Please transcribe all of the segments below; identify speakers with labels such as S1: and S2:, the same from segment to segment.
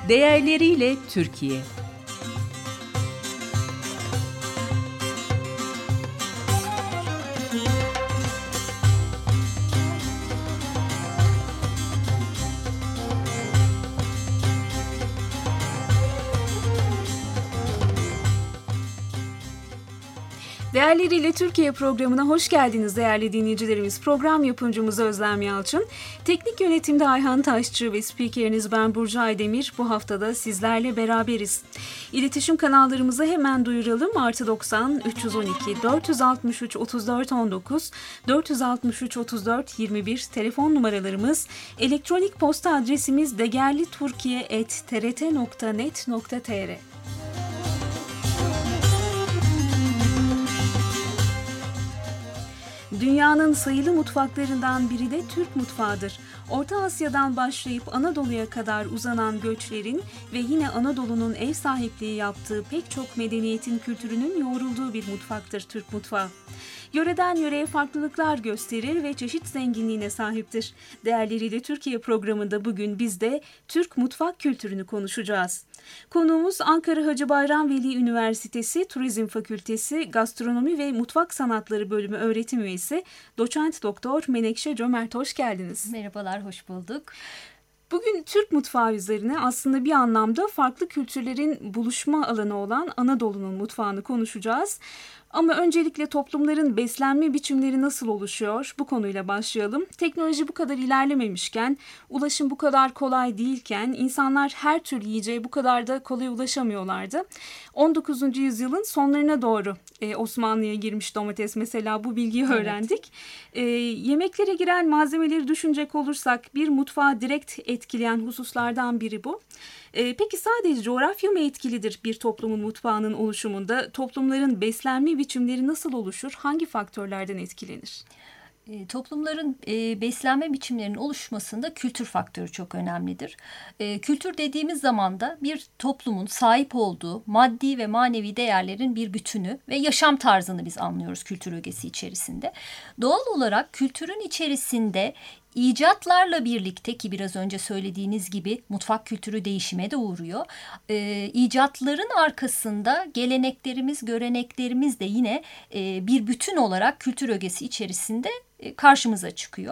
S1: Değerleriyle Türkiye. Değerleriyle Türkiye programına hoş geldiniz değerli dinleyicilerimiz. Program yapımcımız Özlem Yalçın, teknik yönetimde Ayhan Taşçı ve spikeriniz ben Burcu Aydemir. Bu haftada sizlerle beraberiz. İletişim kanallarımızı hemen duyuralım. +90 312 463 34 19 463 34 21 telefon numaralarımız, elektronik posta adresimiz degerliturkiye@trt.net.tr. Dünyanın sayılı mutfaklarından biri de Türk mutfağıdır. Orta Asya'dan başlayıp Anadolu'ya kadar uzanan göçlerin ve yine Anadolu'nun ev sahipliği yaptığı pek çok medeniyetin kültürünün yoğrulduğu bir mutfaktır Türk mutfağı. Yöreden yöreye farklılıklar gösterir ve çeşit zenginliğine sahiptir. Değerleriyle Türkiye programında bugün biz de Türk mutfak kültürünü konuşacağız. Konuğumuz Ankara Hacı Bayram Veli Üniversitesi Turizm Fakültesi Gastronomi ve Mutfak Sanatları Bölümü öğretim üyesi Doçent Doktor Menekşe Cömert. Hoş geldiniz.
S2: Merhabalar, hoş bulduk.
S1: Bugün Türk mutfağı üzerine aslında bir anlamda farklı kültürlerin buluşma alanı olan Anadolu'nun mutfağını konuşacağız. Ama öncelikle toplumların beslenme biçimleri nasıl oluşuyor? Bu konuyla başlayalım. Teknoloji bu kadar ilerlememişken, ulaşım bu kadar kolay değilken, insanlar her tür yiyeceğe bu kadar da kolay ulaşamıyorlardı. 19. yüzyılın sonlarına doğru Osmanlı'ya girmiş domates mesela, bu bilgiyi öğrendik. Yemeklere giren malzemeleri düşünecek olursak bir mutfağı direkt etkileyen hususlardan biri bu. Peki sadece coğrafya mı etkilidir bir toplumun mutfağının oluşumunda? Toplumların beslenme biçimleri nasıl oluşur? Hangi faktörlerden etkilenir?
S2: Toplumların beslenme biçimlerinin oluşmasında kültür faktörü çok önemlidir. Kültür dediğimiz zaman da bir toplumun sahip olduğu maddi ve manevi değerlerin bir bütünü ve yaşam tarzını biz anlıyoruz kültür ögesi içerisinde. Doğal olarak kültürün içerisinde İcatlarla birlikte, ki biraz önce söylediğiniz gibi mutfak kültürü değişime de uğruyor. İcatların arkasında geleneklerimiz, göreneklerimiz de yine bir bütün olarak kültür ögesi içerisinde karşımıza çıkıyor.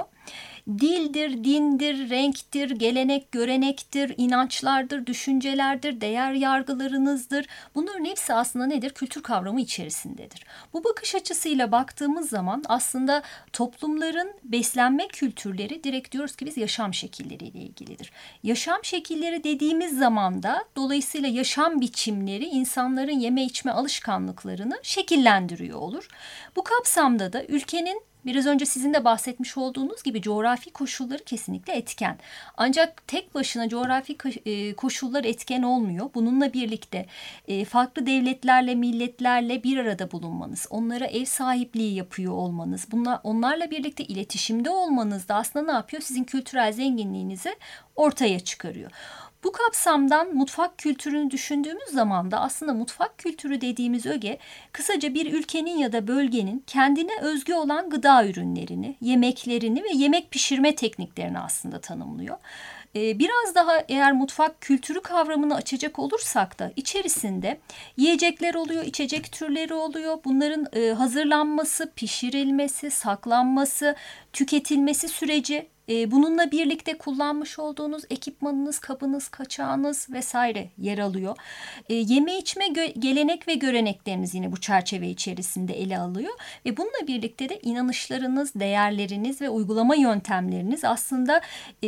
S2: Dildir, dindir, renktir, gelenek, görenektir, inançlardır, düşüncelerdir, değer yargılarınızdır. Bunların hepsi aslında nedir? Kültür kavramı içerisindedir. Bu bakış açısıyla baktığımız zaman aslında toplumların beslenme kültürleri direkt diyoruz ki biz yaşam şekilleriyle ilgilidir. Yaşam şekilleri dediğimiz zaman da dolayısıyla yaşam biçimleri insanların yeme içme alışkanlıklarını şekillendiriyor olur. Bu kapsamda da ülkenin biraz önce sizin de bahsetmiş olduğunuz gibi coğrafi koşulları kesinlikle etken. Ancak tek başına coğrafi koşullar etken olmuyor. Bununla birlikte farklı devletlerle, milletlerle bir arada bulunmanız, onlara ev sahipliği yapıyor olmanız, onlarla birlikte iletişimde olmanız da aslında ne yapıyor? Sizin kültürel zenginliğinizi ortaya çıkarıyor. Bu kapsamdan mutfak kültürünü düşündüğümüz zaman da aslında mutfak kültürü dediğimiz öge kısaca bir ülkenin ya da bölgenin kendine özgü olan gıda ürünlerini, yemeklerini ve yemek pişirme tekniklerini aslında tanımlıyor. Biraz daha eğer mutfak kültürü kavramını açacak olursak da içerisinde yiyecekler oluyor, içecek türleri oluyor. Bunların hazırlanması, pişirilmesi, saklanması, tüketilmesi süreci, bununla birlikte kullanmış olduğunuz ekipmanınız, kabınız, kaçağınız vesaire yer alıyor. Yeme içme gelenek ve görenekleriniz yine bu çerçeve içerisinde ele alıyor. Ve bununla birlikte de inanışlarınız, değerleriniz ve uygulama yöntemleriniz aslında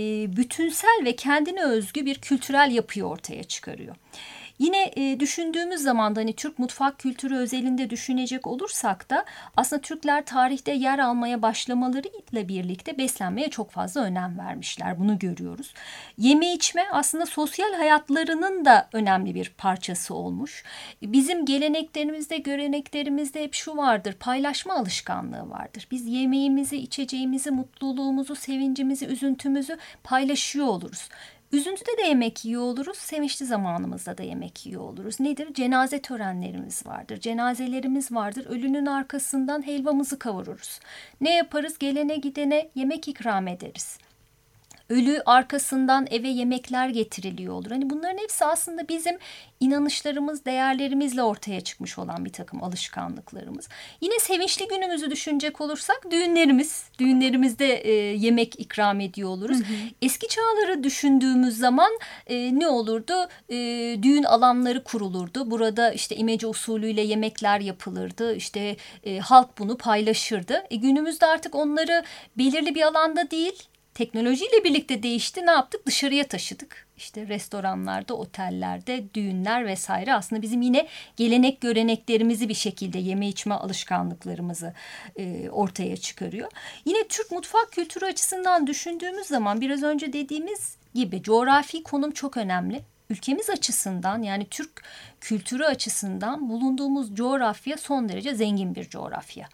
S2: bütünsel ve kendine özgü bir kültürel yapıyı ortaya çıkarıyor. Yine düşündüğümüz zaman da hani Türk mutfak kültürü özelinde düşünecek olursak da aslında Türkler tarihte yer almaya başlamalarıyla birlikte beslenmeye çok fazla önem vermişler. Bunu görüyoruz. Yeme içme aslında sosyal hayatlarının da önemli bir parçası olmuş. Bizim geleneklerimizde, göreneklerimizde hep şu vardır: paylaşma alışkanlığı vardır. Biz yemeğimizi, içeceğimizi, mutluluğumuzu, sevincimizi, üzüntümüzü paylaşıyor oluruz. Üzüntüde de yemek yiyor oluruz, sevinçli zamanımızda da yemek yiyor oluruz. Nedir? Cenaze törenlerimiz vardır, cenazelerimiz vardır. Ölünün arkasından helvamızı kavururuz. Ne yaparız? Gelene gidene yemek ikram ederiz. ölü arkasından eve yemekler getiriliyor olur. Hani bunların hepsi aslında bizim inanışlarımız, değerlerimizle ortaya çıkmış olan bir takım alışkanlıklarımız. Yine sevinçli günümüzü düşünecek olursak düğünlerimizde yemek ikram ediyor oluruz. Eski çağları düşündüğümüz zaman ne olurdu? Düğün alanları kurulurdu. Burada işte imece usulüyle yemekler yapılırdı. İşte halk bunu paylaşırdı. Günümüzde artık onları belirli bir alanda değil, teknolojiyle birlikte değişti. Ne yaptık? Dışarıya taşıdık. İşte restoranlarda, otellerde, düğünler vesaire aslında bizim yine gelenek göreneklerimizi bir şekilde yeme içme alışkanlıklarımızı ortaya çıkarıyor. Yine Türk mutfak kültürü açısından düşündüğümüz zaman biraz önce dediğimiz gibi coğrafi konum çok önemli. Ülkemiz açısından yani Türk kültürü açısından bulunduğumuz coğrafya son derece zengin bir coğrafya.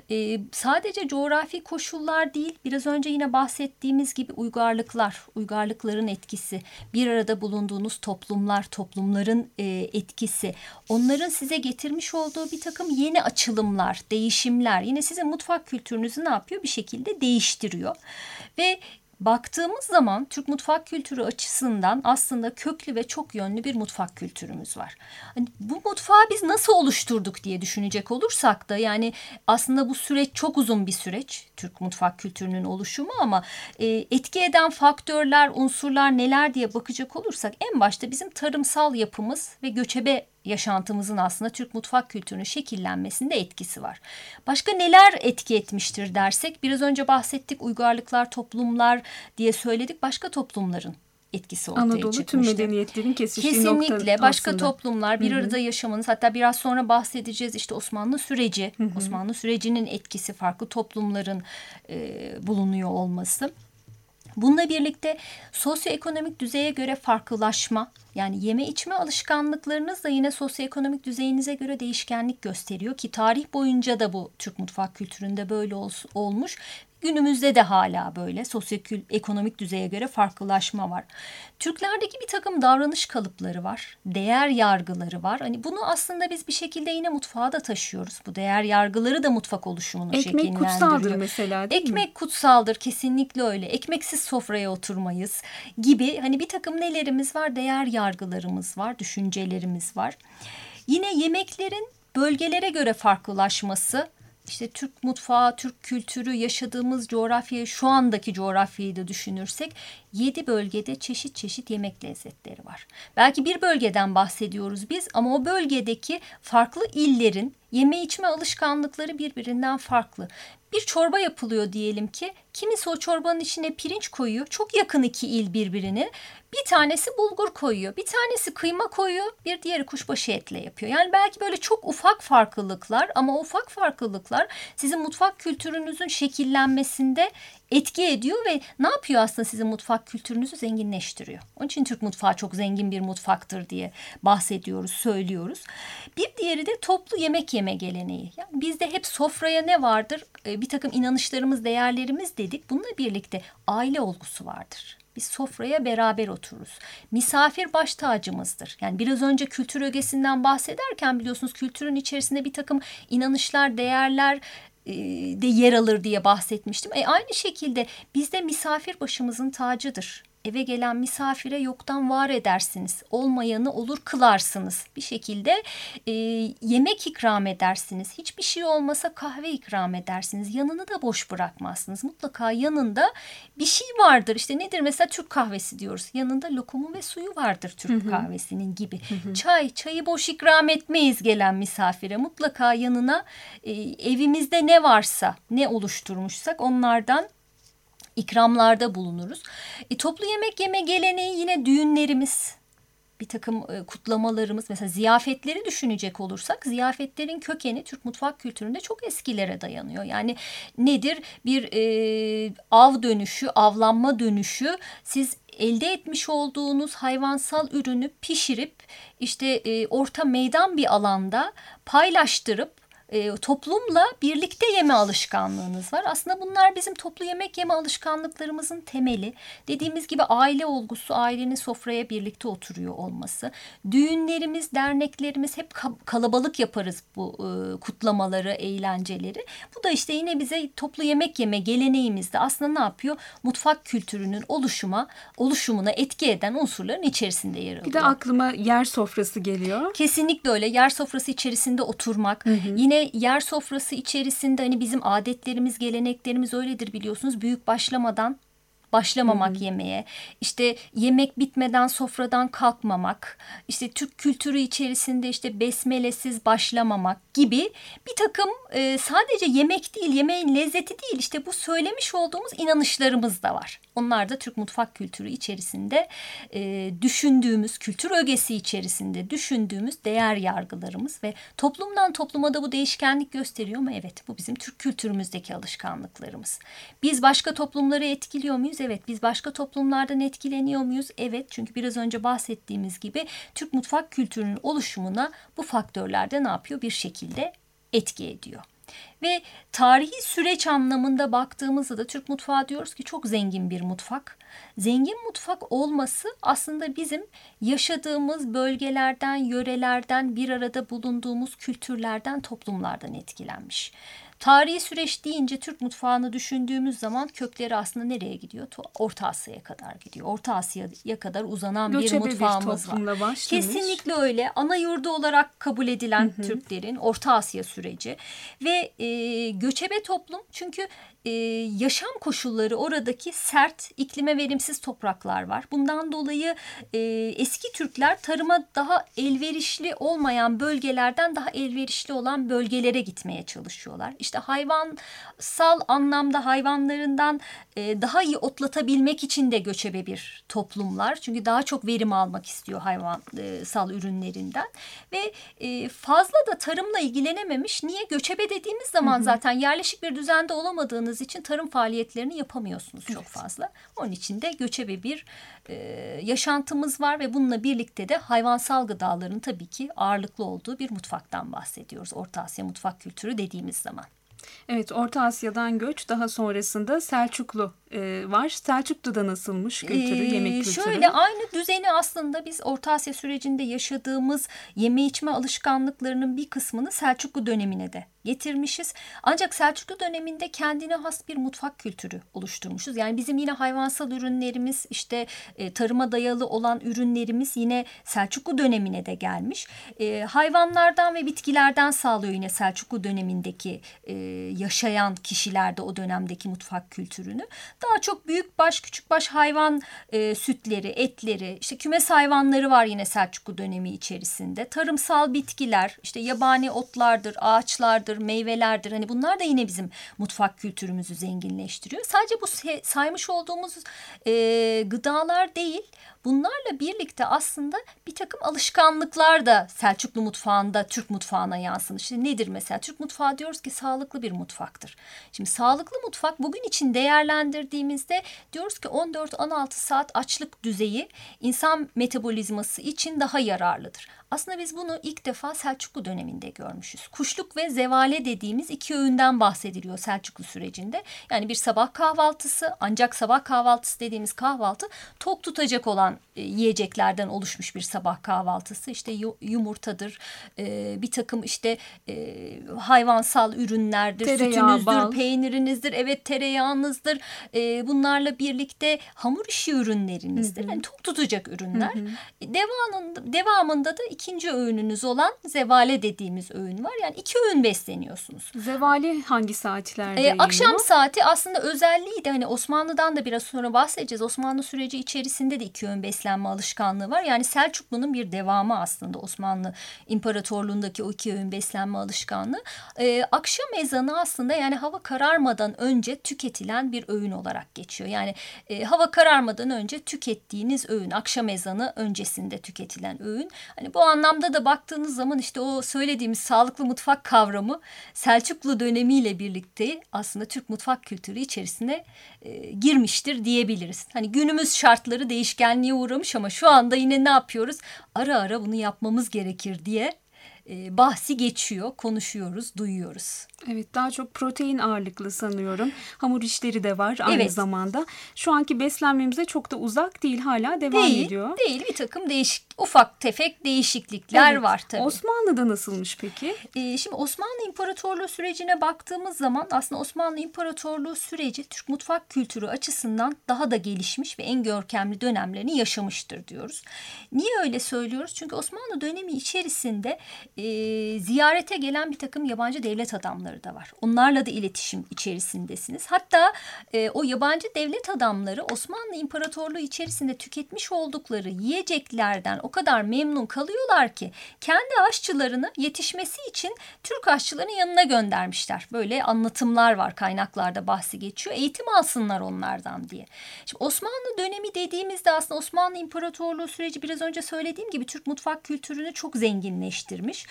S2: Sadece coğrafi koşullar değil, biraz önce yine bahsettiğimiz gibi uygarlıkların etkisi, bir arada bulunduğunuz toplumların etkisi, onların size getirmiş olduğu bir takım yeni açılımlar, değişimler yine sizin mutfak kültürünüzü ne yapıyor? Bir şekilde değiştiriyor ve baktığımız zaman Türk mutfak kültürü açısından aslında köklü ve çok yönlü bir mutfak kültürümüz var. Hani bu mutfağı biz nasıl oluşturduk diye düşünecek olursak da yani aslında bu süreç çok uzun bir süreç. Türk mutfak kültürünün oluşumu ama etki eden faktörler, unsurlar neler diye bakacak olursak en başta bizim tarımsal yapımız ve göçebe yaşantımızın aslında Türk mutfak kültürünün şekillenmesinde etkisi var. Başka neler etki etmiştir dersek biraz önce bahsettik uygarlıklar, toplumlar diye söyledik. Başka toplumların etkisi ortaya
S1: Anadolu
S2: çıkmıştır.
S1: tüm medeniyetlerin kesiştiği nokta
S2: Kesinlikle başka
S1: aslında.
S2: toplumlar bir arada yaşamanız hatta biraz sonra bahsedeceğiz işte Osmanlı süreci, Osmanlı sürecinin etkisi farklı toplumların bulunuyor olması. Bununla birlikte sosyoekonomik düzeye göre farklılaşma yani yeme içme alışkanlıklarınız da yine sosyoekonomik düzeyinize göre değişkenlik gösteriyor ki tarih boyunca da bu Türk mutfak kültüründe böyle olmuş. Günümüzde de hala böyle sosyoekonomik düzeye göre farklılaşma var. Türklerdeki bir takım davranış kalıpları var, değer yargıları var. Hani bunu aslında biz bir şekilde yine mutfağa da taşıyoruz. Bu değer yargıları da mutfak oluşumunu şekillendiriyor.
S1: Ekmek kutsaldır mesela değil mi?
S2: Ekmek kutsaldır kesinlikle öyle. Ekmeksiz sofraya oturmayız gibi hani bir takım nelerimiz var? Değer yargılarımız var, düşüncelerimiz var. Yine yemeklerin bölgelere göre farklılaşması. İşte Türk mutfağı, Türk kültürü, yaşadığımız coğrafyayı, şu andaki coğrafyayı da düşünürsek 7 bölgede çeşit çeşit yemek lezzetleri var. Belki bir bölgeden bahsediyoruz biz ama o bölgedeki farklı illerin yeme içme alışkanlıkları birbirinden farklı. Bir çorba yapılıyor diyelim ki kimisi o çorbanın içine pirinç koyuyor. Çok yakın iki il birbirine. Bir tanesi bulgur koyuyor, bir tanesi kıyma koyuyor, bir diğeri kuşbaşı etle yapıyor. Yani belki böyle çok ufak farklılıklar ama o ufak farklılıklar sizin mutfak kültürünüzün şekillenmesinde etki ediyor ve ne yapıyor aslında sizin mutfak kültürünüzü zenginleştiriyor. Onun için Türk mutfağı çok zengin bir mutfaktır diye bahsediyoruz, söylüyoruz. Bir diğeri de toplu yemek yeme geleneği. Yani bizde hep sofraya ne vardır? Bir takım inanışlarımız, değerlerimiz dedik. Bununla birlikte aile olgusu vardır. Biz sofraya beraber otururuz. Misafir baş tacımızdır. Yani biraz önce kültür ögesinden bahsederken biliyorsunuz kültürün içerisinde bir takım inanışlar, değerler de yer alır diye bahsetmiştim. Aynı şekilde bizde misafir başımızın tacıdır. Eve gelen misafire yoktan var edersiniz. Olmayanı olur kılarsınız. Bir şekilde yemek ikram edersiniz. Hiçbir şey olmasa kahve ikram edersiniz. Yanını da boş bırakmazsınız. Mutlaka yanında bir şey vardır. İşte nedir mesela Türk kahvesi diyoruz. Yanında lokumu ve suyu vardır Türk kahvesinin gibi. Çayı boş ikram etmeyiz gelen misafire. Mutlaka yanına evimizde ne varsa, ne oluşturmuşsak onlardan ikramlarda bulunuruz. Toplu yemek yeme geleneği yine düğünlerimiz, bir takım kutlamalarımız, mesela ziyafetleri düşünecek olursak ziyafetlerin kökeni Türk mutfak kültüründe çok eskilere dayanıyor. Yani nedir? Bir av dönüşü, avlanma dönüşü siz elde etmiş olduğunuz hayvansal ürünü pişirip işte orta meydan bir alanda paylaştırıp toplumla birlikte yeme alışkanlığınız var. Aslında bunlar bizim toplu yemek yeme alışkanlıklarımızın temeli. Dediğimiz gibi aile olgusu, ailenin sofraya birlikte oturuyor olması. Düğünlerimiz, derneklerimiz hep kalabalık yaparız bu kutlamaları, eğlenceleri. Bu da işte yine bize toplu yemek yeme geleneğimizde aslında ne yapıyor? Mutfak kültürünün oluşumuna etki eden unsurların içerisinde yer alıyor.
S1: Bir de aklıma yer sofrası geliyor.
S2: Kesinlikle öyle. Yer sofrası içerisinde oturmak. Yine yer sofrası içerisinde hani bizim adetlerimiz, geleneklerimiz öyledir biliyorsunuz. Büyük başlamamak yemeğe, işte yemek bitmeden sofradan kalkmamak, işte Türk kültürü içerisinde işte besmelesiz başlamamak gibi bir takım sadece yemek değil, yemeğin lezzeti değil, işte bu söylemiş olduğumuz inanışlarımız da var. Onlar da Türk mutfak kültürü içerisinde düşündüğümüz, kültür ögesi içerisinde düşündüğümüz değer yargılarımız ve toplumdan topluma da bu değişkenlik gösteriyor mu? Evet, bu bizim Türk kültürümüzdeki alışkanlıklarımız. Biz başka toplumları etkiliyor muyuz? Evet. Biz başka toplumlardan etkileniyor muyuz? Evet. Çünkü biraz önce bahsettiğimiz gibi Türk mutfak kültürünün oluşumuna bu faktörler de ne yapıyor? Bir şekilde etki ediyor. Ve tarihi süreç anlamında baktığımızda da Türk mutfağı diyoruz ki çok zengin bir mutfak. Zengin mutfak olması aslında bizim yaşadığımız bölgelerden, yörelerden, bir arada bulunduğumuz kültürlerden, toplumlardan etkilenmiş. Tarihi süreç deyince Türk mutfağını düşündüğümüz zaman kökleri aslında nereye gidiyor? Orta Asya'ya kadar gidiyor. Orta Asya'ya kadar uzanan bir mutfağımız var. Kesinlikle öyle. Ana yurdu olarak kabul edilen Türklerin Orta Asya süreci ve göçebe toplum, çünkü yaşam koşulları oradaki sert, iklime verimsiz topraklar var. Bundan dolayı eski Türkler tarıma daha elverişli olmayan bölgelerden daha elverişli olan bölgelere gitmeye çalışıyorlar. İşte hayvansal anlamda hayvanlarından daha iyi otlatabilmek için de göçebe bir toplumlar. Çünkü daha çok verim almak istiyor hayvansal ürünlerinden. Ve fazla da tarımla ilgilenememiş. Niye? Göçebe dediğimiz zaman zaten yerleşik bir düzende olamadığınız için tarım faaliyetlerini yapamıyorsunuz çok fazla. Onun için de göçebe bir yaşantımız var ve bununla birlikte de hayvansal gıdaların tabii ki ağırlıklı olduğu bir mutfaktan bahsediyoruz. Orta Asya mutfak kültürü dediğimiz zaman.
S1: Evet, Orta Asya'dan göç, daha sonrasında Selçuklu var. Selçuklu'da nasılmış kültürü, yemek kültürü?
S2: Şöyle, aynı düzeni aslında biz Orta Asya sürecinde yaşadığımız yeme içme alışkanlıklarının bir kısmını Selçuklu dönemine de getirmişiz. Ancak Selçuklu döneminde kendine has bir mutfak kültürü oluşturmuşuz. Yani bizim yine hayvansal ürünlerimiz, işte tarıma dayalı olan ürünlerimiz yine Selçuklu dönemine de gelmiş. Hayvanlardan ve bitkilerden sağlıyor yine Selçuklu dönemindeki yaşayan kişilerde o dönemdeki mutfak kültürünü. Daha çok büyükbaş, küçükbaş hayvan sütleri, etleri, işte kümes hayvanları var yine Selçuklu dönemi içerisinde. Tarımsal bitkiler, işte yabani otlardır, ağaçlardır, meyvelerdir. Hani bunlar da yine bizim mutfak kültürümüzü zenginleştiriyor. Sadece bu saymış olduğumuz gıdalar değil, bunlarla birlikte aslında bir takım alışkanlıklar da Selçuklu mutfağında Türk mutfağına yansımış. İşte nedir mesela? Türk mutfağı diyoruz ki sağlıklı bir mutfaktır. Şimdi sağlıklı mutfak bugün için değerlendirdiğimizde diyoruz ki 14-16 saat açlık düzeyi insan metabolizması için daha yararlıdır. Aslında biz bunu ilk defa Selçuklu döneminde görmüşüz. Kuşluk ve zevale dediğimiz iki öğünden bahsediliyor Selçuklu sürecinde. Yani bir sabah kahvaltısı, ancak sabah kahvaltısı dediğimiz kahvaltı tok tutacak olan yiyeceklerden oluşmuş bir sabah kahvaltısı. İşte yumurtadır, bir takım işte hayvansal ürünlerdir, sütünüzdür, bal, peynirinizdir, evet tereyağınızdır. Bunlarla birlikte hamur işi ürünlerinizdir. Yani tok tutacak ürünler. Devamında da ikinci öğününüz olan zevale dediğimiz öğün var. Yani 2 öğün besleniyorsunuz.
S1: Zevali hangi saatlerde
S2: akşam saati aslında özelliği de hani Osmanlı'dan da biraz sonra bahsedeceğiz. Osmanlı süreci içerisinde de 2 öğün beslenme alışkanlığı var. Yani Selçuklu'nun bir devamı aslında Osmanlı İmparatorluğu'ndaki o 2 öğün beslenme alışkanlığı. Akşam ezanı aslında yani hava kararmadan önce tüketilen bir öğün olarak geçiyor. Yani hava kararmadan önce tükettiğiniz öğün, akşam ezanı öncesinde tüketilen öğün. Hani bu anlamda da baktığınız zaman işte o söylediğimiz sağlıklı mutfak kavramı Selçuklu dönemiyle birlikte aslında Türk mutfak kültürü içerisine girmiştir diyebiliriz. Hani günümüz şartları değişkenliğe uğramış ama şu anda yine ne yapıyoruz? Ara ara bunu yapmamız gerekir diye bahsi geçiyor, konuşuyoruz, duyuyoruz.
S1: Evet, daha çok protein ağırlıklı sanıyorum. Hamur işleri de var aynı zamanda. Şu anki beslenmemize çok da uzak değil, hala devam ediyor.
S2: Değil, bir takım ufak tefek değişiklikler var tabii.
S1: Osmanlı'da nasılmış peki?
S2: Şimdi Osmanlı İmparatorluğu sürecine baktığımız zaman aslında Osmanlı İmparatorluğu süreci Türk mutfak kültürü açısından daha da gelişmiş ve en görkemli dönemlerini yaşamıştır diyoruz. Niye öyle söylüyoruz? Çünkü Osmanlı dönemi içerisinde ziyarete gelen bir takım yabancı devlet adamları da var. Onlarla da iletişim içerisindesiniz. Hatta o yabancı devlet adamları Osmanlı İmparatorluğu içerisinde tüketmiş oldukları yiyeceklerden o kadar memnun kalıyorlar ki kendi aşçılarını yetişmesi için Türk aşçılarının yanına göndermişler. Böyle anlatımlar var, kaynaklarda bahsi geçiyor. Eğitim alsınlar onlardan diye. Şimdi Osmanlı dönemi dediğimizde aslında Osmanlı İmparatorluğu süreci biraz önce söylediğim gibi Türk mutfak kültürünü çok zenginleştirmiş.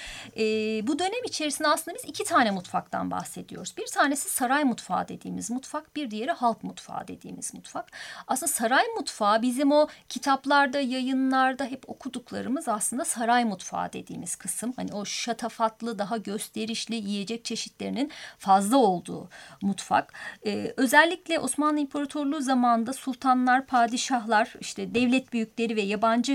S2: Bu dönem içerisinde aslında biz 2 tane mutfaktan bahsediyoruz. Bir tanesi saray mutfağı dediğimiz mutfak, bir diğeri halk mutfağı dediğimiz mutfak. Aslında saray mutfağı bizim o kitaplarda, yayınlarda hep okuduklarımız aslında saray mutfağı dediğimiz kısım. Hani o şatafatlı, daha gösterişli yiyecek çeşitlerinin fazla olduğu mutfak. Özellikle Osmanlı İmparatorluğu zamanında sultanlar, padişahlar, işte devlet büyükleri ve yabancı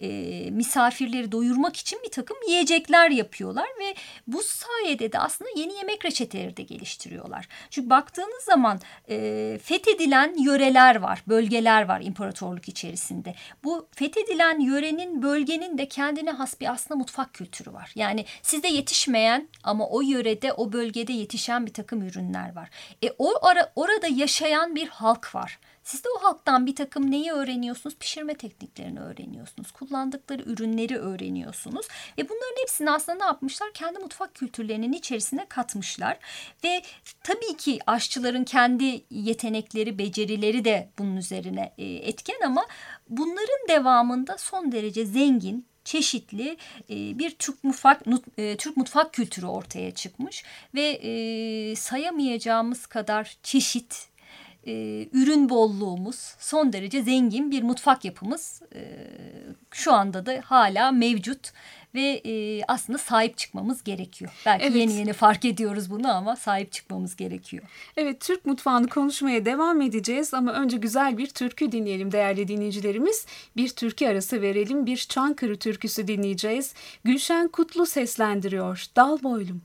S2: misafirleri doyurmak için bir takım yiyecekler yapıyorlar ve bu sayede de aslında yeni yemek reçeteleri de geliştiriyorlar. Çünkü baktığınız zaman fethedilen yöreler var, bölgeler var imparatorluk içerisinde. Bu fethedilen yörenin, bölgenin de kendine has bir aslında mutfak kültürü var. Yani sizde yetişmeyen ama o yörede, o bölgede yetişen bir takım ürünler var. Orada yaşayan bir halk var. Siz de o halktan bir takım neyi öğreniyorsunuz? Pişirme tekniklerini öğreniyorsunuz. Kullandıkları ürünleri öğreniyorsunuz. Ve bunların hepsini aslında ne yapmışlar? Kendi mutfak kültürlerinin içerisine katmışlar. Ve tabii ki aşçıların kendi yetenekleri, becerileri de bunun üzerine etken ama bunların devamında son derece zengin, çeşitli bir Türk mutfak kültürü ortaya çıkmış. Ve sayamayacağımız kadar çeşit, ürün bolluğumuz, son derece zengin bir mutfak yapımız şu anda da hala mevcut ve aslında sahip çıkmamız gerekiyor. Belki yeni fark ediyoruz bunu ama sahip çıkmamız gerekiyor.
S1: Evet, Türk mutfağını konuşmaya devam edeceğiz ama önce güzel bir türkü dinleyelim değerli dinleyicilerimiz. Bir türkü arası verelim, bir Çankırı türküsü dinleyeceğiz. Gülşen Kutlu seslendiriyor, Dal Boylum.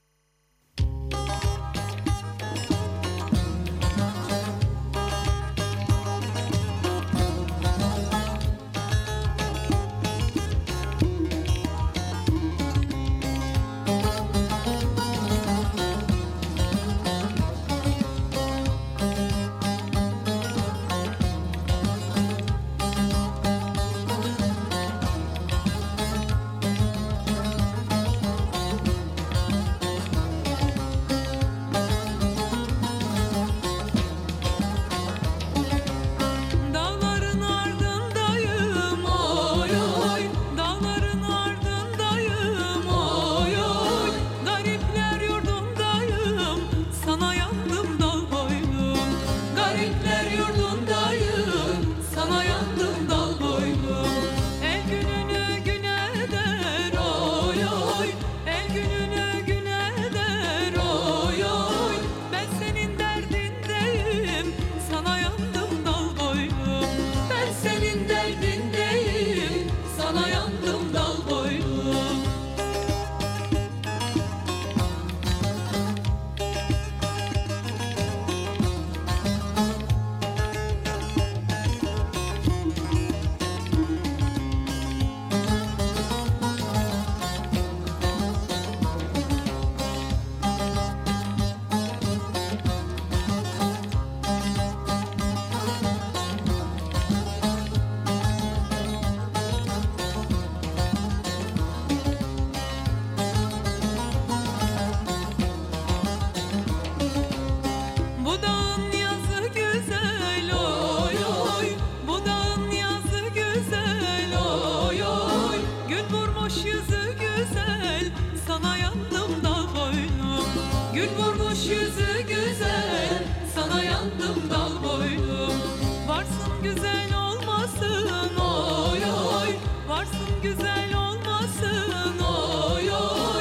S3: Gül vurmuş yüzü güzel, sana yandım dal boylum. Varsın güzel olmasın oy oy, varsın güzel olmasın oy oy.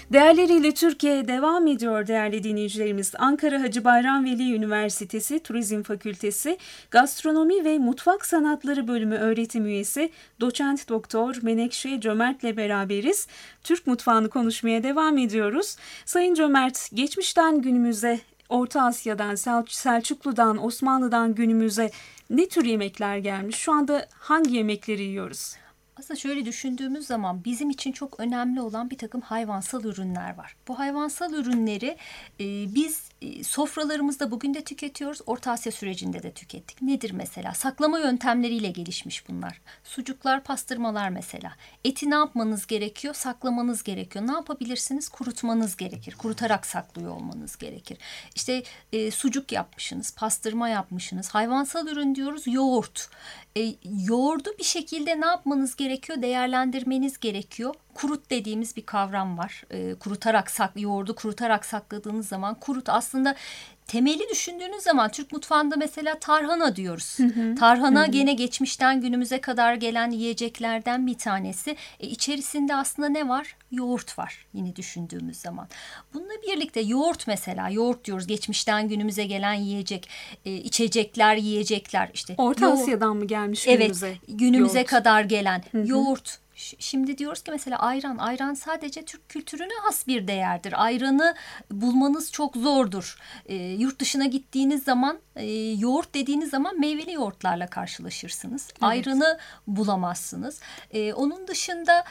S1: Değerleriyle Türkiye devam ediyor değerli dinleyicilerimiz. Ankara Hacı Bayram Veli Üniversitesi Turizm Fakültesi Gastronomi ve Mutfak Sanatları Bölümü öğretim üyesi Doçent Doktor Menekşe Cömert'le beraberiz. Türk mutfağını konuşmaya devam ediyoruz. Sayın Cömert, geçmişten günümüze, Orta Asya'dan, Selçuklu'dan, Osmanlı'dan günümüze ne tür yemekler gelmiş? Şu anda hangi yemekleri yiyoruz?
S2: Aslında şöyle düşündüğümüz zaman bizim için çok önemli olan bir takım hayvansal ürünler var. Bu hayvansal ürünleri biz sofralarımızda bugün de tüketiyoruz. Orta Asya sürecinde de tükettik. Nedir mesela? Saklama yöntemleriyle gelişmiş bunlar. Sucuklar, pastırmalar mesela. Eti ne yapmanız gerekiyor? Saklamanız gerekiyor. Ne yapabilirsiniz? Kurutmanız gerekir. Kurutarak saklıyor olmanız gerekir. İşte sucuk yapmışsınız, pastırma yapmışsınız. Hayvansal ürün diyoruz, yoğurt. Yoğurdu bir şekilde ne yapmanız gerekiyor? Değerlendirmeniz gerekiyor. Kurut dediğimiz bir kavram var. Yoğurdu kurutarak sakladığınız zaman kurut aslında temeli düşündüğünüz zaman Türk mutfağında mesela tarhana diyoruz. Tarhana gene geçmişten günümüze kadar gelen yiyeceklerden bir tanesi. İçerisinde aslında ne var? Yoğurt var yine düşündüğümüz zaman. Bununla birlikte yoğurt mesela, yoğurt diyoruz geçmişten günümüze gelen yiyecek, içecekler, yiyecekler. İşte
S1: Orta Asya'dan mı gelmiş günümüze?
S2: Evet, günümüze
S1: yoğurt
S2: kadar gelen yoğurt. Şimdi diyoruz ki mesela ayran sadece Türk kültürüne has bir değerdir. Ayranı bulmanız çok zordur. Yurt dışına gittiğiniz zaman yoğurt dediğiniz zaman meyveli yoğurtlarla karşılaşırsınız. Evet. Ayranı bulamazsınız. Onun dışında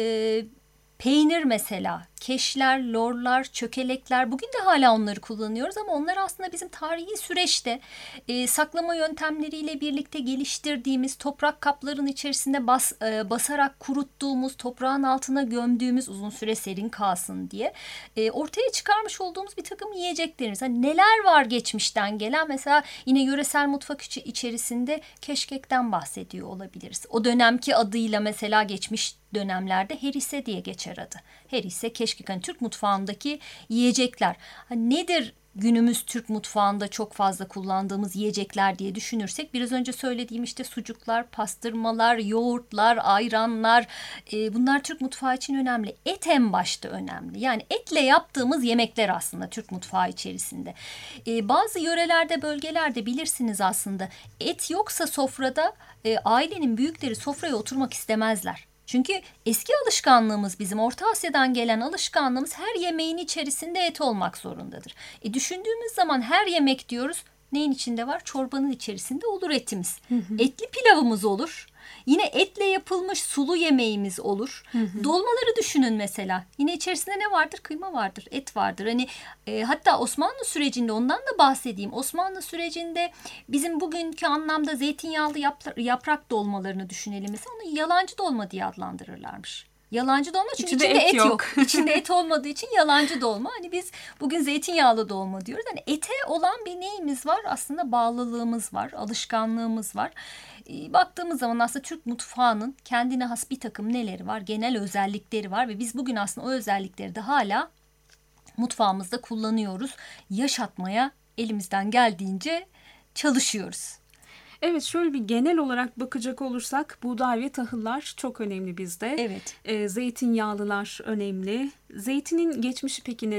S2: peynir mesela, keşler, lorlar, çökelekler bugün de hala onları kullanıyoruz ama onlar aslında bizim tarihi süreçte saklama yöntemleriyle birlikte geliştirdiğimiz, toprak kapların içerisinde basarak kuruttuğumuz, toprağın altına gömdüğümüz uzun süre serin kalsın diye ortaya çıkarmış olduğumuz bir takım yiyeceklerimiz. Hani neler var geçmişten gelen mesela yine yöresel mutfak içerisinde keşkekten bahsediyor olabiliriz. O dönemki adıyla mesela geçmiş dönemlerde herise diye geçer adı. Herise, keşkek, hani Türk mutfağındaki yiyecekler. Hani nedir günümüz Türk mutfağında çok fazla kullandığımız yiyecekler diye düşünürsek biraz önce söylediğim işte sucuklar, pastırmalar, yoğurtlar, ayranlar bunlar Türk mutfağı için önemli. Et en başta önemli. Yani etle yaptığımız yemekler aslında Türk mutfağı içerisinde. Bazı yörelerde, bölgelerde bilirsiniz aslında et yoksa sofrada ailenin büyükleri sofraya oturmak istemezler. Çünkü eski alışkanlığımız bizim Orta Asya'dan gelen alışkanlığımız her yemeğin içerisinde et olmak zorundadır. Düşündüğümüz zaman her yemek diyoruz neyin içinde var? Çorbanın içerisinde olur etimiz. Etli pilavımız olur. Yine etle yapılmış sulu yemeğimiz olur. Dolmaları düşünün mesela. Yine içerisinde ne vardır? Kıyma vardır, et vardır. Hani hatta Osmanlı sürecinde ondan da bahsedeyim. Osmanlı sürecinde bizim bugünkü anlamda zeytinyağlı yaprak dolmalarını düşünelim. Mesela onu yalancı dolma diye adlandırırlarmış. Yalancı dolma çünkü içinde et yok. İçinde et olmadığı için yalancı dolma. Hani biz bugün zeytinyağlı dolma diyoruz. Hani ete olan bir neyimiz var? Aslında bağlılığımız var, alışkanlığımız var. Baktığımız zaman aslında Türk mutfağının kendine has bir takım neleri var? Genel özellikleri var ve biz bugün aslında o özellikleri de hala mutfağımızda kullanıyoruz. Yaşatmaya elimizden geldiğince çalışıyoruz.
S1: Evet, şöyle bir genel olarak bakacak olursak buğday ve tahıllar çok önemli bizde.
S2: Evet.
S1: Zeytinyağlılar önemli. Zeytinin geçmişi peki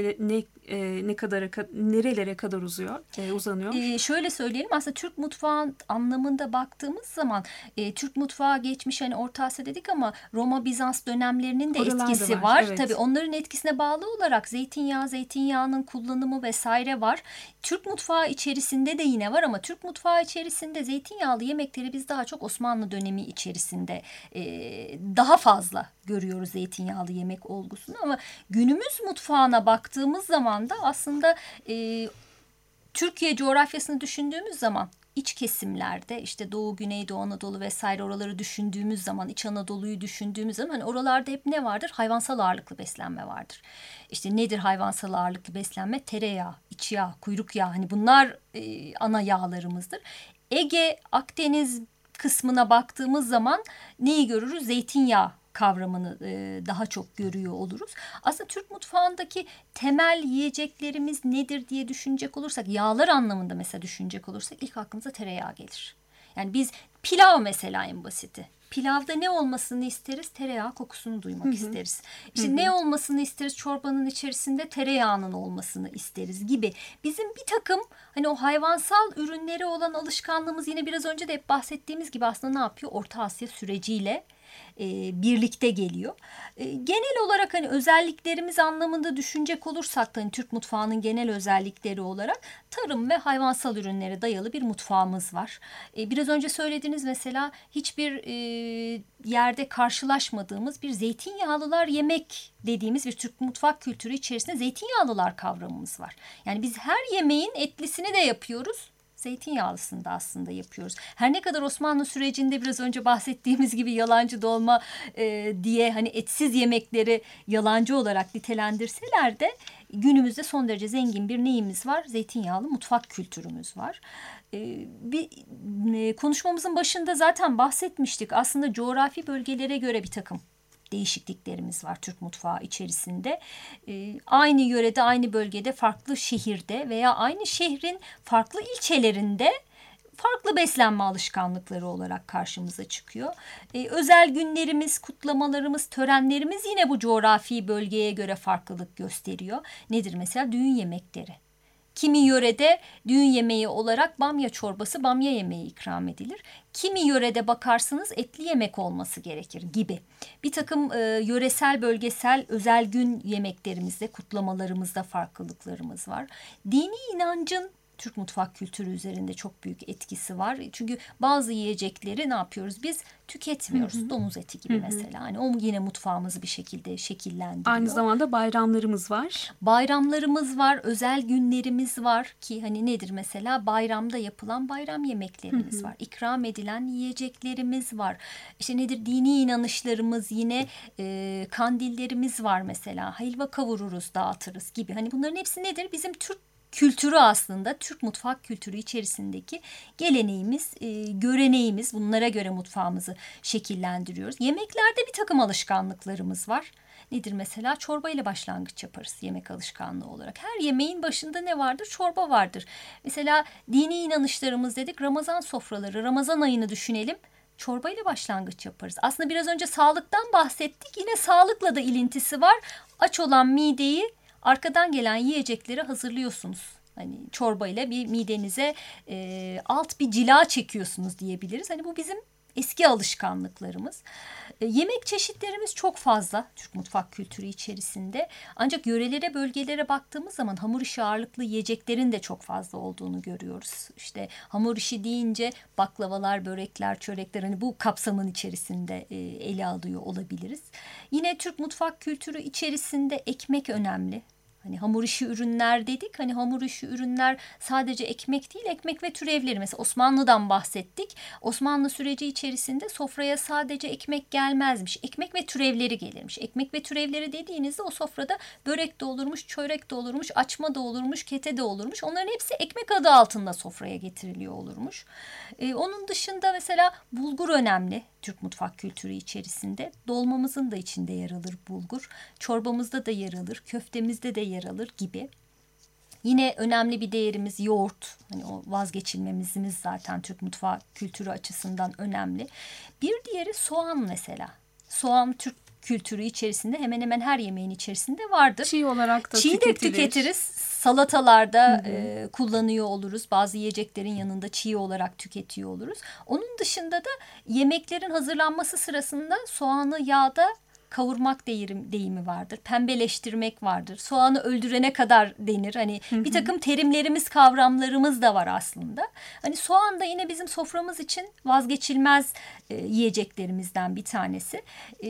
S1: nerelere kadar uzanıyor?
S2: Şöyle söyleyelim aslında Türk mutfağı anlamında baktığımız zaman Türk mutfağı geçmiş hani Orta Asya dedik ama Roma Bizans dönemlerinin de
S1: oralar
S2: etkisi var.
S1: Evet.
S2: Tabii onların etkisine bağlı olarak zeytinyağının kullanımı vesaire var. Türk mutfağı içerisinde de yine var ama Türk mutfağı içerisinde zeytinyağlı yemekleri biz daha çok Osmanlı dönemi içerisinde daha fazla görüyoruz zeytinyağlı yemek olgusunu ama günümüz mutfağına baktığımız zaman da aslında Türkiye coğrafyasını düşündüğümüz zaman iç kesimlerde işte Doğu, Güneydoğu, Anadolu vesaire oraları düşündüğümüz zaman İç Anadolu'yu düşündüğümüz zaman oralarda hep ne vardır? Hayvansal ağırlıklı beslenme vardır. İşte nedir hayvansal ağırlıklı beslenme? Tereyağı, iç yağ, kuyruk yağı hani bunlar ana yağlarımızdır. Ege, Akdeniz kısmına baktığımız zaman neyi görürüz? Zeytinyağı kavramını daha çok görüyor oluruz. Aslında Türk mutfağındaki temel yiyeceklerimiz nedir diye düşünecek olursak, yağlar anlamında mesela düşünecek olursak ilk aklımıza tereyağı gelir. Yani biz pilav mesela en basiti. pilavda ne olmasını isteriz? Tereyağı kokusunu duymak isteriz. İşte ne olmasını isteriz? Çorbanın içerisinde tereyağının olmasını isteriz gibi. Bizim bir takım hani o hayvansal ürünleri olan alışkanlığımız yine biraz önce de hep bahsettiğimiz gibi aslında ne yapıyor? Orta Asya süreciyle birlikte geliyor. Genel olarak hani özelliklerimiz anlamında düşünecek olursak da hani Türk mutfağının genel özellikleri olarak tarım ve hayvansal ürünlere dayalı bir mutfağımız var. Biraz önce söylediğiniz mesela hiçbir yerde karşılaşmadığımız bir zeytinyağlılar yemek dediğimiz bir Türk mutfak kültürü içerisinde zeytinyağlılar kavramımız var. Yani biz her yemeğin etlisini de yapıyoruz. Zeytinyağlısını da aslında yapıyoruz. Her ne kadar Osmanlı sürecinde biraz önce bahsettiğimiz gibi yalancı dolma diye hani etsiz yemekleri yalancı olarak nitelendirseler de günümüzde son derece zengin bir neyimiz var? Zeytinyağlı mutfak kültürümüz var. Konuşmamızın başında zaten bahsetmiştik. Aslında coğrafi bölgelere göre bir takım değişikliklerimiz var Türk mutfağı içerisinde. Aynı yörede, aynı bölgede, farklı şehirde veya aynı şehrin farklı ilçelerinde farklı beslenme alışkanlıkları olarak karşımıza çıkıyor. Özel günlerimiz, kutlamalarımız, törenlerimiz yine bu coğrafi bölgeye göre farklılık gösteriyor. Nedir mesela? Düğün yemekleri. Kimi yörede düğün yemeği olarak bamya çorbası, bamya yemeği ikram edilir. Kimi yörede bakarsınız etli yemek olması gerekir gibi. Bir takım yöresel, bölgesel, özel gün yemeklerimizde, kutlamalarımızda farklılıklarımız var. Dini inancın Türk mutfak kültürü üzerinde çok büyük etkisi var. Çünkü bazı yiyecekleri ne yapıyoruz biz? Tüketmiyoruz. Domuz eti gibi mesela. Hani o yine mutfağımızı bir şekilde şekillendiriyor.
S1: Aynı zamanda bayramlarımız var.
S2: Bayramlarımız var, özel günlerimiz var ki hani nedir mesela? Bayramda yapılan bayram yemeklerimiz var. İkram edilen yiyeceklerimiz var. İşte nedir? Dini inanışlarımız yine kandillerimiz var mesela. Helva kavururuz, dağıtırız gibi. Hani bunların hepsi nedir? Bizim Türk kültürü aslında Türk mutfak kültürü içerisindeki geleneğimiz, göreneğimiz. Bunlara göre mutfağımızı şekillendiriyoruz. Yemeklerde bir takım alışkanlıklarımız var. Nedir mesela? Çorba ile başlangıç yaparız yemek alışkanlığı olarak. Her yemeğin başında ne vardır? Çorba vardır. Mesela dini inanışlarımız dedik. Ramazan sofraları, Ramazan ayını düşünelim. Çorba ile başlangıç yaparız. Aslında biraz önce sağlıktan bahsettik. Yine sağlıkla da ilintisi var. Aç olan mideyi arkadan gelen yiyecekleri hazırlıyorsunuz. Hani çorbayla bir midenize alt bir cila çekiyorsunuz diyebiliriz. Hani bu bizim eski alışkanlıklarımız. Yemek çeşitlerimiz çok fazla Türk mutfak kültürü içerisinde. Ancak yörelere, bölgelere baktığımız zaman hamur işi ağırlıklı yiyeceklerin de çok fazla olduğunu görüyoruz. İşte hamur işi deyince baklavalar, börekler, çörekler hani bu kapsamın içerisinde ele alıyor olabiliriz. Yine Türk mutfak kültürü içerisinde ekmek önemli. Hani hamur işi ürünler dedik. Hani hamur işi ürünler sadece ekmek değil, ekmek ve türevleri. Mesela Osmanlı'dan bahsettik. Osmanlı süreci içerisinde sofraya sadece ekmek gelmezmiş. Ekmek ve türevleri gelirmiş. Ekmek ve türevleri dediğinizde o sofrada börek de olurmuş, çörek de olurmuş, açma da olurmuş, kete de olurmuş. Onların hepsi ekmek adı altında sofraya getiriliyor olurmuş. Onun dışında mesela bulgur önemli Türk mutfak kültürü içerisinde. Dolmamızın da içinde yer alır bulgur. Çorbamızda da yer alır, köftemizde de yer alır gibi. Yine önemli bir değerimiz yoğurt. Hani o vazgeçilmemizimiz zaten Türk mutfağı kültürü açısından önemli. Bir diğeri soğan mesela. Soğan Türk kültürü içerisinde hemen hemen her yemeğin içerisinde vardır.
S1: Çiğ olarak da
S2: Çiğ de tüketiriz. Salatalarda kullanıyor oluruz. Bazı yiyeceklerin yanında çiğ olarak tüketiyor oluruz. Onun dışında da yemeklerin hazırlanması sırasında soğanı yağda kavurmak deyimi vardır. Pembeleştirmek vardır. Soğanı öldürene kadar denir. Hani bir takım terimlerimiz, kavramlarımız da var aslında. Hani soğan da yine bizim soframız için vazgeçilmez yiyeceklerimizden bir tanesi.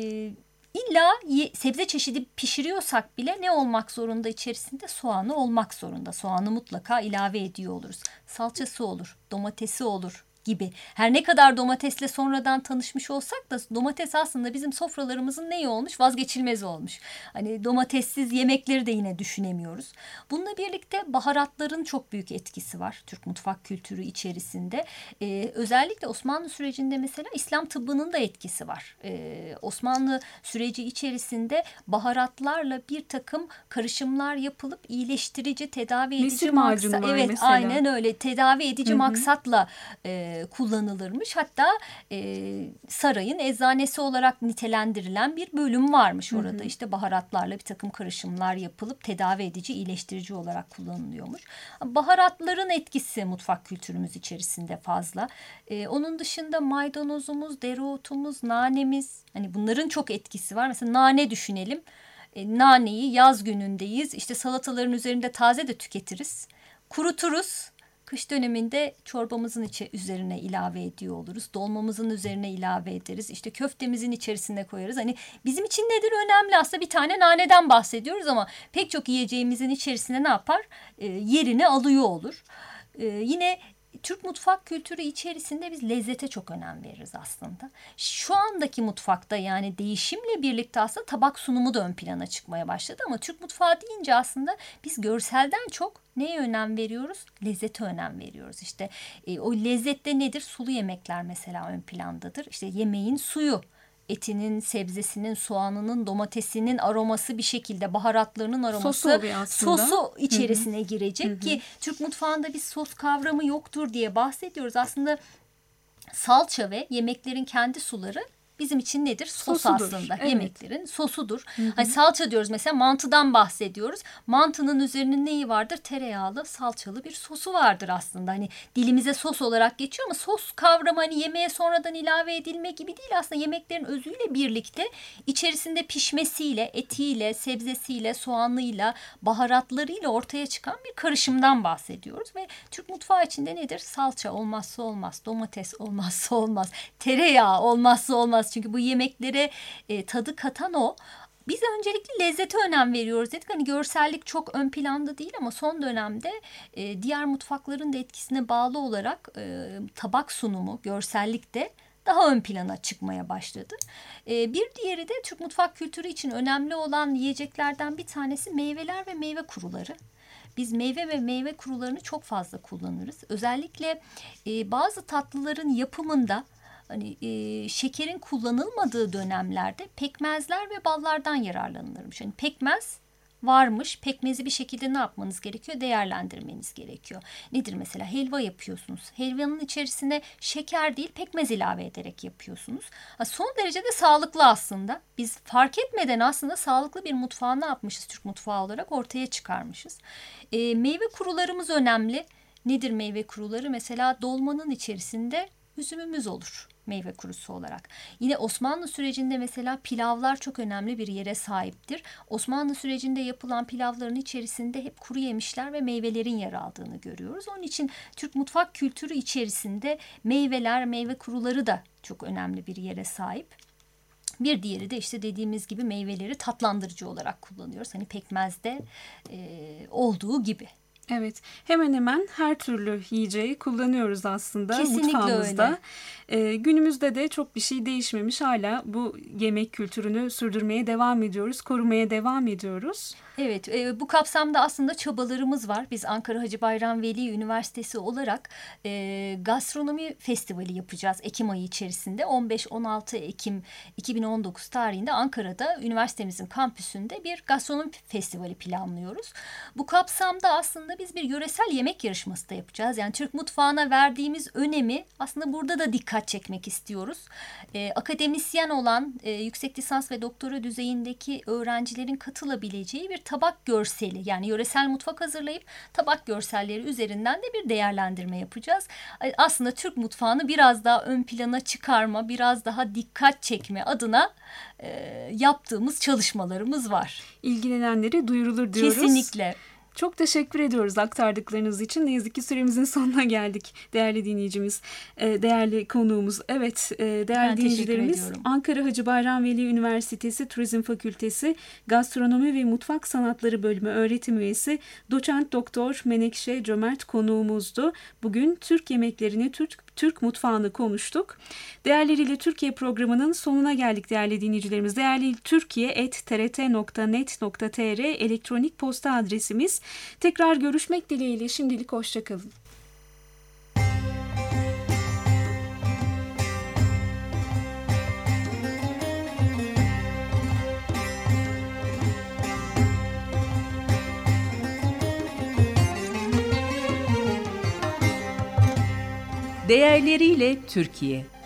S2: İlla sebze çeşidi pişiriyorsak bile ne olmak zorunda içerisinde? Soğanı olmak zorunda. Soğanı mutlaka ilave ediyor oluruz. Salçası olur, domatesi olur gibi. Her ne kadar domatesle sonradan tanışmış olsak da domates aslında bizim sofralarımızın neyi olmuş? Vazgeçilmezi olmuş. Hani domatessiz yemekleri de yine düşünemiyoruz. Bununla birlikte baharatların çok büyük etkisi var Türk mutfak kültürü içerisinde. Özellikle Osmanlı sürecinde mesela İslam tıbbının da etkisi var. Osmanlı süreci içerisinde baharatlarla bir takım karışımlar yapılıp iyileştirici, tedavi edici
S1: Mesir macunu var
S2: evet,
S1: mesela.
S2: aynen öyle. Tedavi edici maksatla kullanılırmış. Hatta sarayın eczanesi olarak nitelendirilen bir bölüm varmış orada. İşte baharatlarla bir takım karışımlar yapılıp tedavi edici, iyileştirici olarak kullanılıyormuş. Baharatların etkisi mutfak kültürümüz içerisinde fazla. Onun dışında maydanozumuz, dereotumuz, nanemiz, hani bunların çok etkisi var. Mesela nane düşünelim. Naneyi yaz günündeyiz. İşte salataların üzerinde taze de tüketiriz. Kuruturuz. Kış döneminde çorbamızın üzerine ilave ediyor oluruz. Dolmamızın üzerine ilave ederiz. İşte köftemizin içerisine koyarız. Hani bizim için nedir önemli? Aslında bir tane naneden bahsediyoruz ama pek çok yiyeceğimizin içerisine ne yapar? Yerini alıyor olur. Yine Türk mutfak kültürü içerisinde biz lezzete çok önem veririz aslında. Şu andaki mutfakta yani değişimle birlikte aslında tabak sunumu da ön plana çıkmaya başladı. Ama Türk mutfağı deyince aslında biz görselden çok neye önem veriyoruz? Lezzete önem veriyoruz. İşte o lezzette nedir? Sulu yemekler mesela ön plandadır. İşte yemeğin suyu. Etinin, sebzesinin, soğanının, domatesinin aroması bir şekilde baharatlarının aroması sosu içerisine girecek ki Türk mutfağında bir sos kavramı yoktur diye bahsediyoruz. Aslında salça ve yemeklerin kendi suları bizim için nedir? Sos aslında. Evet. Yemeklerin sosudur. Hani salça diyoruz mesela, mantıdan bahsediyoruz. Mantının üzerinin neyi vardır? Tereyağlı, salçalı bir sosu vardır aslında. Hani dilimize sos olarak geçiyor ama sos kavramı hani yemeğe sonradan ilave edilme gibi değil. Aslında yemeklerin özüyle birlikte içerisinde pişmesiyle, etiyle, sebzesiyle, soğanlıyla, baharatlarıyla ortaya çıkan bir karışımdan bahsediyoruz. Ve Türk mutfağı içinde nedir? Salça olmazsa olmaz, domates olmazsa olmaz, tereyağı olmazsa olmaz. Çünkü bu yemeklere tadı katan o. Biz öncelikle lezzete önem veriyoruz dedik. Hani görsellik çok ön planda değil ama son dönemde diğer mutfakların da etkisine bağlı olarak tabak sunumu, görsellik de daha ön plana çıkmaya başladı. Bir diğeri de Türk mutfak kültürü için önemli olan yiyeceklerden bir tanesi meyveler ve meyve kuruları. Biz meyve ve meyve kurularını çok fazla kullanırız. Özellikle bazı tatlıların yapımında hani şekerin kullanılmadığı dönemlerde pekmezler ve ballardan yararlanılırmış. Yani pekmez varmış. Pekmezi bir şekilde ne yapmanız gerekiyor? Değerlendirmeniz gerekiyor. Nedir mesela? Helva yapıyorsunuz. Helvanın içerisine şeker değil pekmez ilave ederek yapıyorsunuz. Son derece de sağlıklı aslında. Biz fark etmeden aslında sağlıklı bir mutfağı ne yapmışız? Türk mutfağı olarak ortaya çıkarmışız. Meyve kurularımız önemli. Nedir meyve kuruları? Mesela dolmanın içerisinde üzümümüz olur meyve kurusu olarak. Yine Osmanlı sürecinde mesela pilavlar çok önemli bir yere sahiptir. Osmanlı sürecinde yapılan pilavların içerisinde hep kuru yemişler ve meyvelerin yer aldığını görüyoruz. Onun için Türk mutfak kültürü içerisinde meyveler, meyve kuruları da çok önemli bir yere sahip. Bir diğeri de işte dediğimiz gibi meyveleri tatlandırıcı olarak kullanıyoruz. Hani pekmezde olduğu gibi.
S1: Evet, hemen hemen her türlü yiyeceği kullanıyoruz aslında.
S2: Kesinlikle
S1: mutfağımızda. Günümüzde de çok bir şey değişmemiş. Hala bu yemek kültürünü sürdürmeye devam ediyoruz, korumaya devam ediyoruz.
S2: Evet, bu kapsamda aslında çabalarımız var. Biz Ankara Hacı Bayram Veli Üniversitesi olarak gastronomi festivali yapacağız Ekim ayı içerisinde. 15-16 Ekim 2019 tarihinde Ankara'da üniversitemizin kampüsünde bir gastronomi festivali planlıyoruz. Bu kapsamda aslında biz bir yöresel yemek yarışması da yapacağız. Yani Türk mutfağına verdiğimiz önemi aslında burada da dikkat çekmek istiyoruz. Akademisyen olan yüksek lisans ve doktora düzeyindeki öğrencilerin katılabileceği bir tabak görseli, yani yöresel mutfak hazırlayıp tabak görselleri üzerinden de bir değerlendirme yapacağız. Aslında Türk mutfağını biraz daha ön plana çıkarma, biraz daha dikkat çekme adına yaptığımız çalışmalarımız var.
S1: İlgilenenlere duyurulur diyoruz.
S2: Kesinlikle.
S1: Çok teşekkür ediyoruz aktardıklarınız için. Ne yazık ki süremizin sonuna geldik değerli dinleyicimiz, değerli konuğumuz. Evet, değerli dinleyicilerimiz, Ankara Hacı Bayram Veli Üniversitesi Turizm Fakültesi Gastronomi ve Mutfak Sanatları Bölümü öğretim üyesi Doçent Doktor Menekşe Cömert konuğumuzdu. Bugün Türk yemeklerini, Türk mutfağını konuştuk. Değerleriyle Türkiye programının sonuna geldik değerli dinleyicilerimiz. Değerlitürkiye@trt.net.tr elektronik posta adresimiz. Tekrar görüşmek dileğiyle şimdilik hoşçakalın.
S4: Değerleriyle Türkiye.